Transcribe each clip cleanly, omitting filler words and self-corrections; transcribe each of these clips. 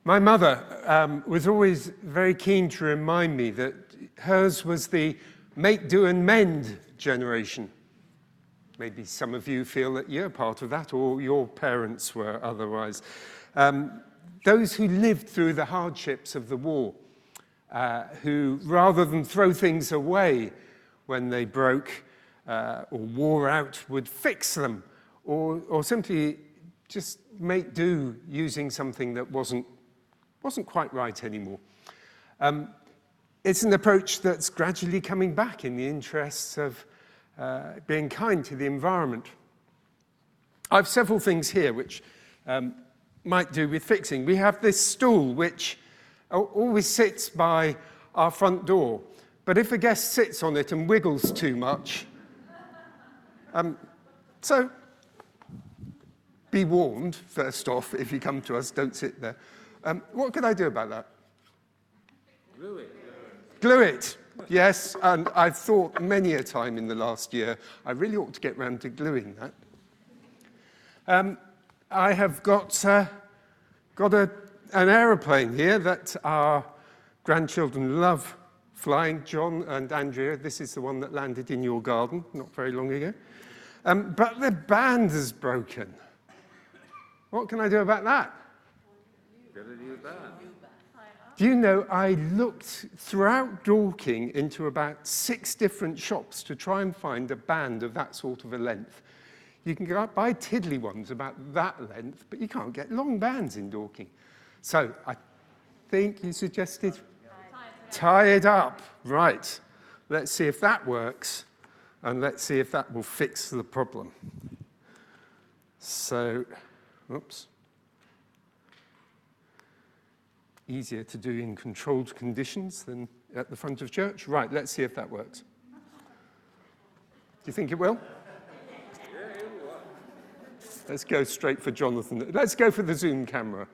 My mother was always very keen to remind me that hers was the make, do and mend generation. Maybe some of you feel that you're part of that, or your parents were otherwise. Those who lived through the hardships of the war, who rather than throw things away when they broke or wore out, would fix them, or simply just make do using something that wasn't quite right anymore. It's an approach that's gradually coming back in the interests of being kind to the environment. I have several things here which might do with fixing. We have this stool which always sits by our front door, but if a guest sits on it and wiggles too much, so be warned, first off, if you come to us, don't sit there. What could I do about that? Glue it. Glue it, yes, and I've thought many a time in the last year, I really ought to get round to gluing that. I have got an aeroplane here that our grandchildren love flying. John and Andrea, this is the one that landed in your garden not very long ago. But the band is broken. What can I do about that? Get a new band. Do you know, I looked throughout Dorking into about 6 different shops to try and find a band of that sort of a length. You can go out buy tiddly ones about that length, but you can't get long bands in Dorking. So I think you suggested tie it up. Right. Let's see if that works, and let's see if that will fix the problem. So, oops. Easier to do in controlled conditions than at the front of church. Right, let's see if that works. Do you think it will? Yeah, it will. Let's go straight for Jonathan. Let's go for the Zoom camera.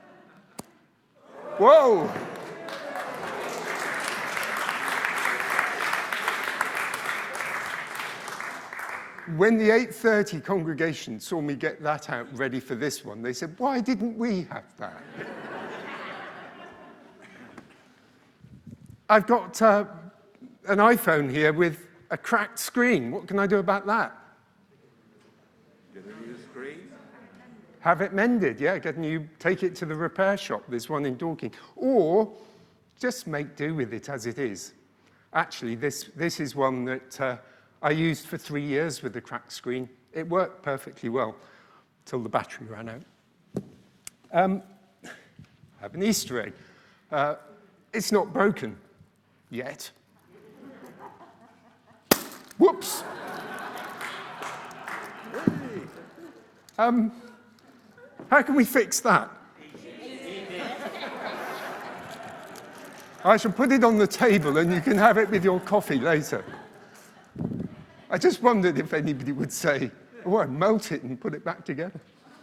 Whoa! When the 8:30 congregation saw me get that out ready for this one, they said, why didn't we have that? I've got an iPhone here with a cracked screen. What can I do about that? Get a new screen. Have it mended, yeah. Take it to the repair shop. There's one in Dorking. Or just make do with it as it is. Actually, this is one that I used for 3 years with the cracked screen. It worked perfectly well till the battery ran out. I have an Easter egg. It's not broken. Yet. Whoops. How can we fix that? I shall put it on the table and you can have it with your coffee later. I just wondered if anybody would say, oh, I'd melt it and put it back together.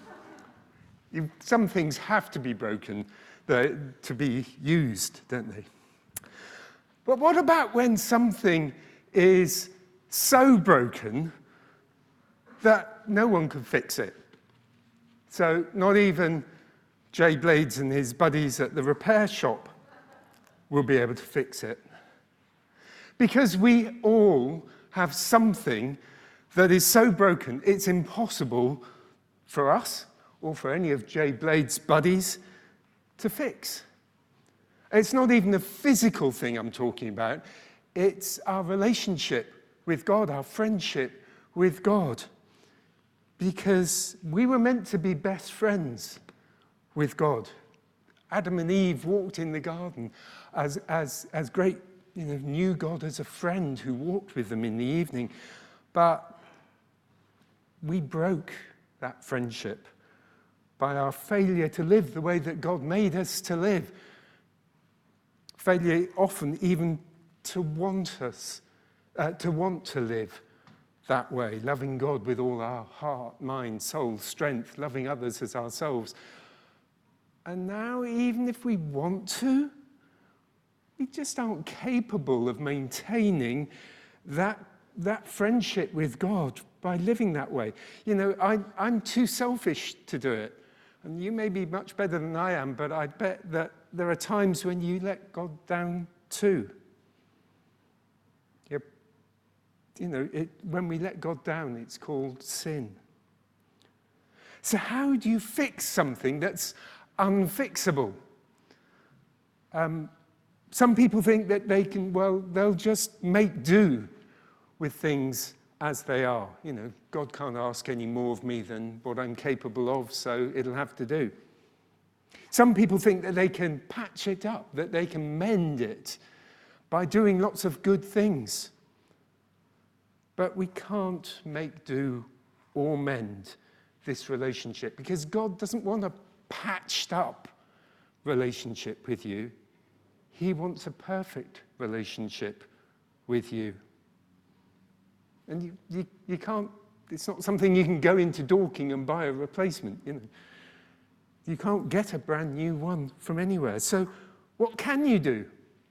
Some things have to be broken to be used, don't they? But what about when something is so broken that no one can fix it? So not even Jay Blades and his buddies at the repair shop will be able to fix it. Because we all have something that is so broken, it's impossible for us or for any of Jay Blades' buddies to fix. It's not even a physical thing I'm talking about. It's our relationship with God, our friendship with God. Because we were meant to be best friends with God. Adam and Eve walked in the garden as great, knew God as a friend who walked with them in the evening. But we broke that friendship by our failure to live the way that God made us to live. Failure often even to want to live that way, loving God with all our heart, mind, soul, strength, loving others as ourselves. And now, even if we want to, we just aren't capable of maintaining that friendship with God by living that way. I'm too selfish to do it. And you may be much better than I am, but I bet that there are times when you let God down too. When we let God down, it's called sin. So how do you fix something that's unfixable? Some people think that they'll just make do with things as they are. God can't ask any more of me than what I'm capable of, so it'll have to do. Some people think that they can patch it up, that they can mend it by doing lots of good things. But we can't make do or mend this relationship because God doesn't want a patched up relationship with you. He wants a perfect relationship with you. And you can't, it's not something you can go into Dorking and buy a replacement, You can't get a brand new one from anywhere. So what can you do?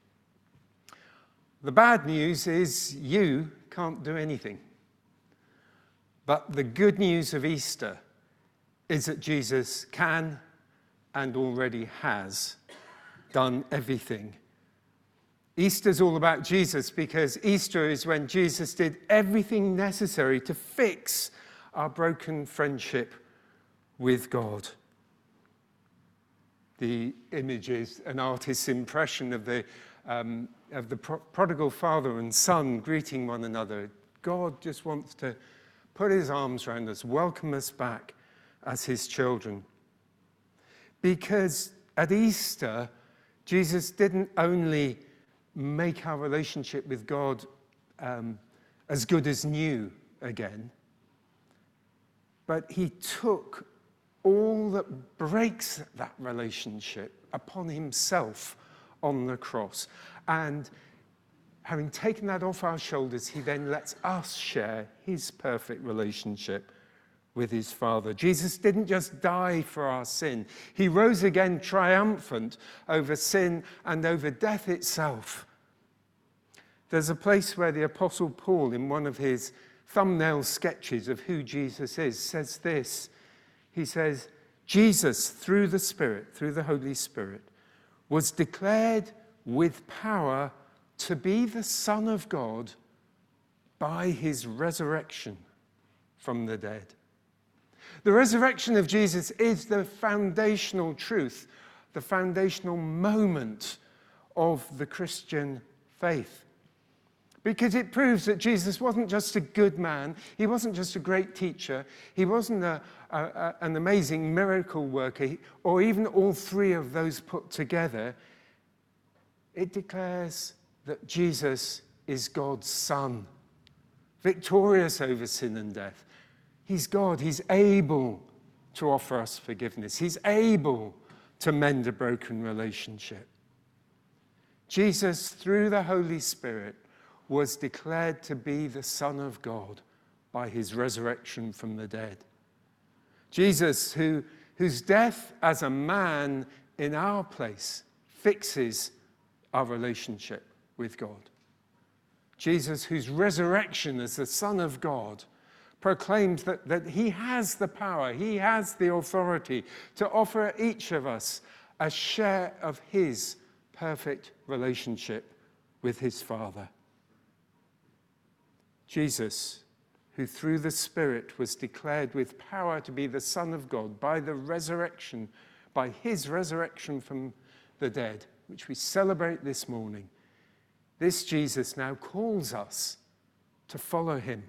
The bad news is you can't do anything. But the good news of Easter is that Jesus can and already has done everything. Easter's all about Jesus because Easter is when Jesus did everything necessary to fix our broken friendship with God. The image is an artist's impression of the prodigal father and son greeting one another. God just wants to put his arms around us, welcome us back as his children. Because at Easter, Jesus didn't only make our relationship with God as good as new again, but he took all that breaks that relationship upon himself on the cross. And having taken that off our shoulders, he then lets us share his perfect relationship with his Father. Jesus didn't just die for our sin. He rose again triumphant over sin and over death itself. There's a place where the Apostle Paul, in one of his thumbnail sketches of who Jesus is, says this. He says, Jesus, through the Spirit, through the Holy Spirit, was declared with power to be the Son of God by his resurrection from the dead. The resurrection of Jesus is the foundational truth, the foundational moment of the Christian faith. Because it proves that Jesus wasn't just a good man, he wasn't just a great teacher, he wasn't an amazing miracle worker, or even all three of those put together. It declares that Jesus is God's Son, victorious over sin and death. He's God. He's able to offer us forgiveness. He's able to mend a broken relationship. Jesus, through the Holy Spirit, was declared to be the Son of God by his resurrection from the dead. Jesus, whose death as a man in our place fixes our relationship with God. Jesus, whose resurrection as the Son of God proclaims that he has the power, he has the authority to offer each of us a share of his perfect relationship with his Father. Jesus, who through the Spirit was declared with power to be the Son of God by the resurrection, by his resurrection from the dead, which we celebrate this morning, this Jesus now calls us to follow him.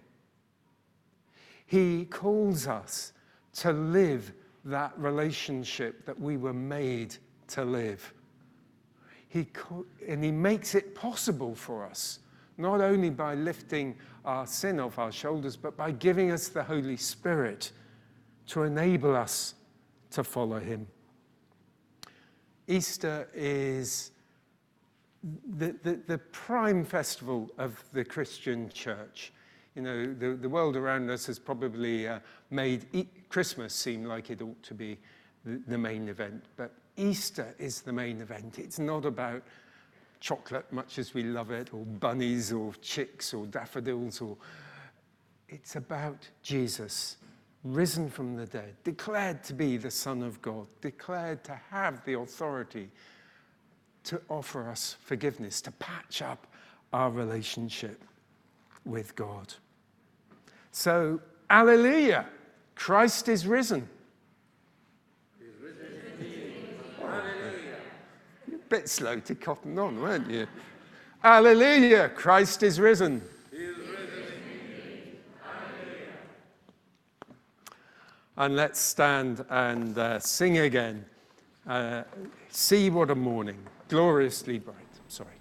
He calls us to live that relationship that we were made to live. And he makes it possible for us, not only by lifting our sin off our shoulders, but by giving us the Holy Spirit to enable us to follow him. Easter is the prime festival of the Christian church. You know, the world around us has probably made Christmas seem like it ought to be the main event, but Easter is the main event. It's not about chocolate, much as we love it, or bunnies, or chicks, or daffodils, it's about Jesus risen from the dead, declared to be the Son of God, declared to have the authority to offer us forgiveness, to patch up our relationship with God. So, alleluia, Christ is risen. You're a bit slow to cotton on, weren't you? Alleluia, Christ is risen. And let's stand and sing again. See what a morning, gloriously bright. Sorry.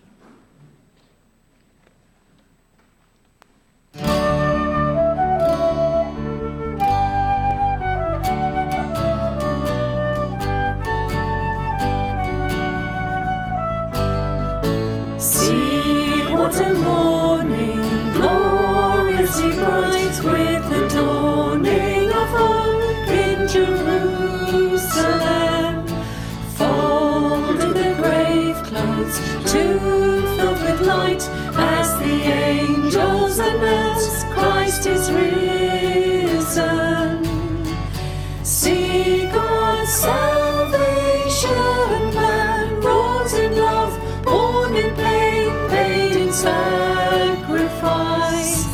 See what a morning, gloriously bright, with the dawning of hope in Jerusalem. Folded the grave clothes, tomb filled with light, as the angels announce Christ is risen. See God's salvation plan, wrought in love, born in pain, paid in sacrifice,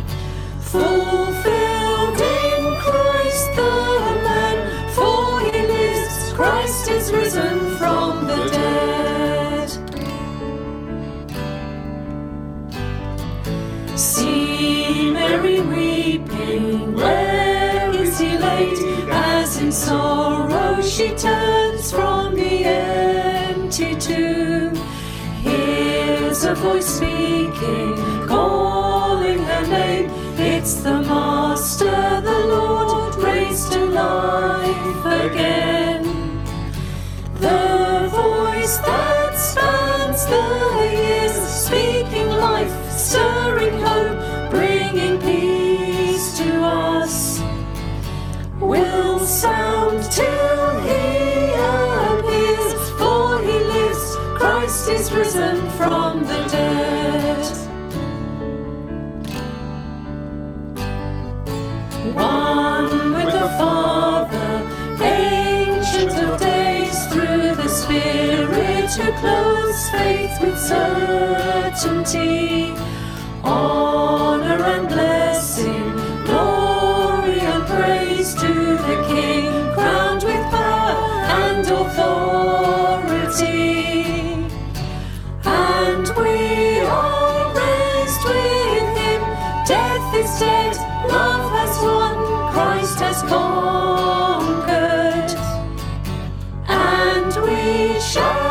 fulfilled in Christ the man, for he lives, Christ is risen from the dead. See Mary weeping, where is he laid? As in sorrow she turns from the empty tomb, hears a voice speaking, calling her name. It's the Master, the Lord, raised to life again. The voice that spans the years, speaking life, stirring hope, bringing peace to us, will sound till he appears, for he lives, Christ is risen from the dead. One with the Father, Ancient of Days, through the Spirit who clothes faith with certainty, honor and blessing, glory and praise to the King, crowned with power and authority. And we are raised with him, death is dead, love has won, Christ has conquered, and we shall